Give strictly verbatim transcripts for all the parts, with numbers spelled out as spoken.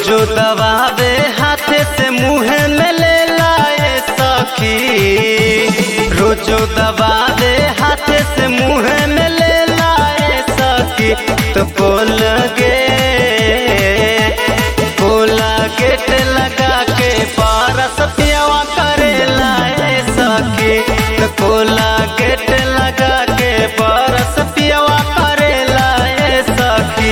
रोजो दबावे हाथ से मुँह में ले लाए सखी, रोजो दबावे हाथ से मुँह में ले लाए सखी। तो बोल गे बोला गेट लगा के पारस पियावा करे लाए सखी। तो बोला गेट लगा के पारस पियावा करे लाए सखी।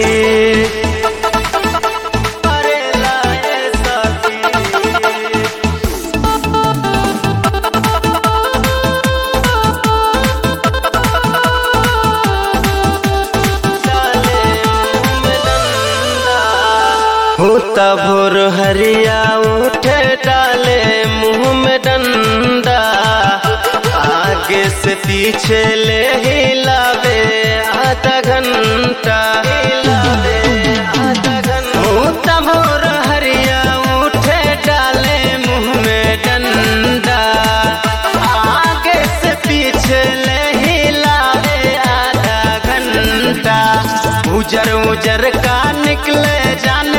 होता भोर हरिया उठे डाले मुँह में डंडा, आगे से पीछे ले हिलावे आधा घंटा, हिलावे आधा घंटा। होता भोर हरिया उठे डाले मुँह में डंडा, आगे से पीछे ले हिलावे आधा घंटा। उजर उजर का निकले जाने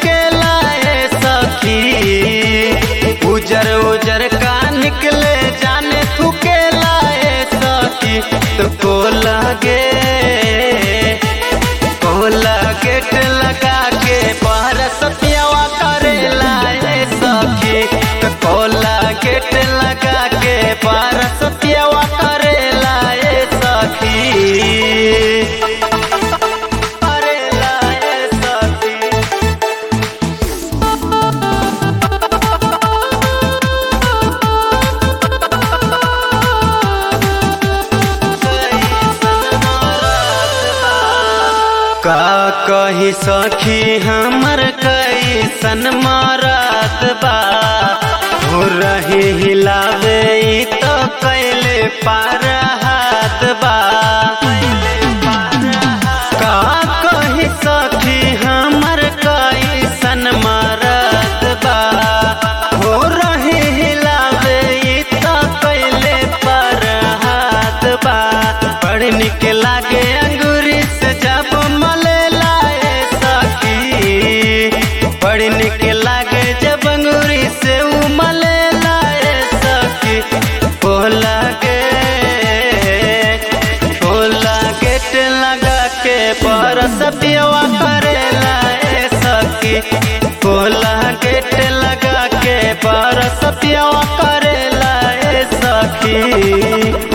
उजर उजर का निकले जाने तू के लाए सखी। तो कोला गे कोला गेट लगा के पारस पियावा करे लाए सखी। तो कोला गेट लगा के पारस पियावा करे लाए सखी। का कही सखी हमर कैसन मारत बा, हो रही हिलावे तो कैले पार हाथ बा। का कही सखी हमर कैसन मारत बा, हो रही हिलावे तो कैले पार हाथ बा। बड़ निक लागे अंगूरी से जब बड़ी निक लागे जब अंगूरी से उमले लाए सखी। बोला गे बोला गेट लगा के पारस पियावा करे लाए सखी। बोला गेट लगा के पारस पियावा करे लाए सखी।